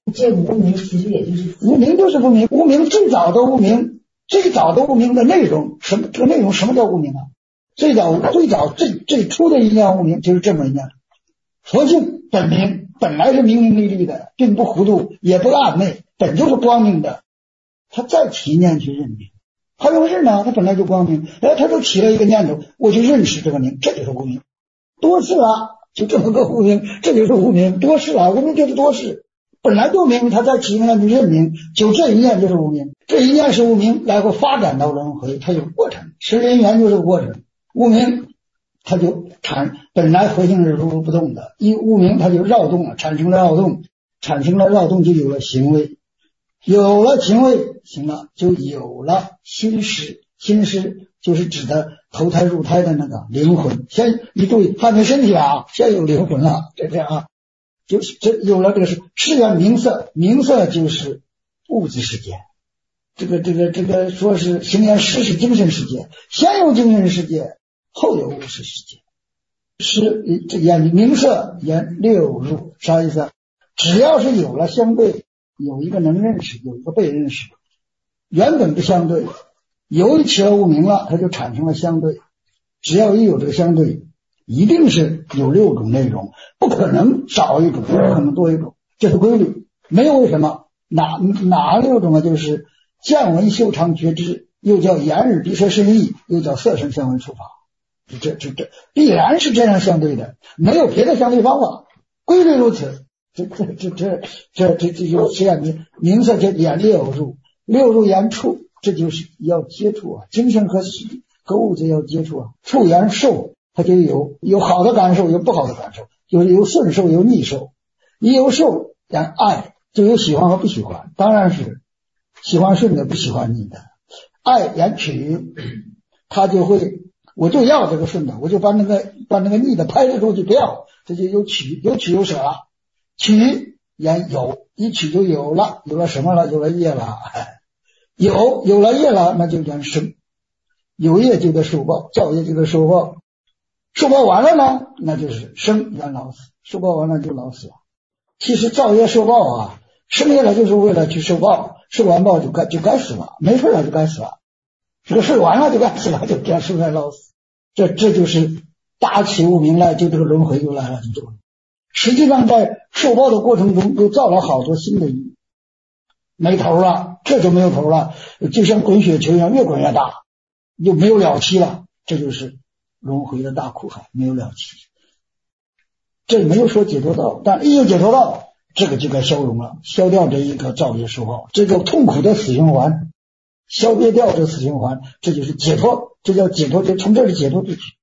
这无名其实也就是无名就是无名，无名最早的无名的内容，这个内容什么叫无名啊？最早最初的一念无名就是这么一念。佛性本名本来是明明丽丽的，并不糊涂也不暧昧，本就是光明的。他再起一念去认明，他用认呢，他本来就光明，他就起了一个念头，我去认识这个名，这就是无名。多事了，就这么个无名，这就是无名。多事了，无名就是多事，本来就明，他再起一念去认明，就这一念就是无名。这一念是无名，然后发展到轮回，它有过程，十因缘就是过程。无名它就本来佛性是如如不动的，一无名它就扰动了，产生了扰动就有了行为，有了行为，行了就有了心识，心识就是指的投胎入胎的那个灵魂。先你注意，还没身体啊，先有灵魂了，这样啊，就是这有了这个是缘名色，名色就是物质世界。这个说是行缘识是精神世界，先有精神世界，后有物质世界。是这眼名色眼六入，啥意思？只要是有了相对，有一个能认识，有一个被认识，原本不相对，由于起了无名了，它就产生了相对。只要一有这个相对，一定是有六种内容，不可能少一种，不可能多一种，这是规律。没有为什么，哪六种啊？就是见闻嗅尝觉知，又叫眼耳鼻舌身意，又叫色声香味触法。这必然是这样相对的，没有别的相对方法，规律如此。这就实验名色就眼六入，六入眼触，这就是要接触啊，精神和物质要接触啊。触眼受，它就有好的感受，有不好的感受，有顺受，有逆受。一有受，眼爱就有喜欢和不喜欢，当然是喜欢顺的，不喜欢逆的。爱眼取，他就会。我就要这个顺的，我就把那个逆的拍了出去，不要，这就有取有舍了。取言有，一取就有了，有了什么了？有了业了。有了业了，那就叫生。有业就得受报，造业就得受报。受报完了呢，那就是生缘老死。受报完了就老死了。其实造业受报啊，生业了就是为了去受报，受完报就该死了，没事了就该死了。这个事完了就该死了，就这样生缘老死。这就是大起无名来，就这个轮回就来了，就这个。实际上在受报的过程中又造了好多新的因，没头了，这就没有头了，就像滚雪球一样，越滚越大，就没有了期了。这就是轮回的大苦海，没有了期。这没有说解脱道，但一有解脱道，这个就该消融了，消掉这一个造业受报，这个痛苦的死循环，消灭掉这个死循环，这就是解脱，这叫解脱，就从这里解脱出去。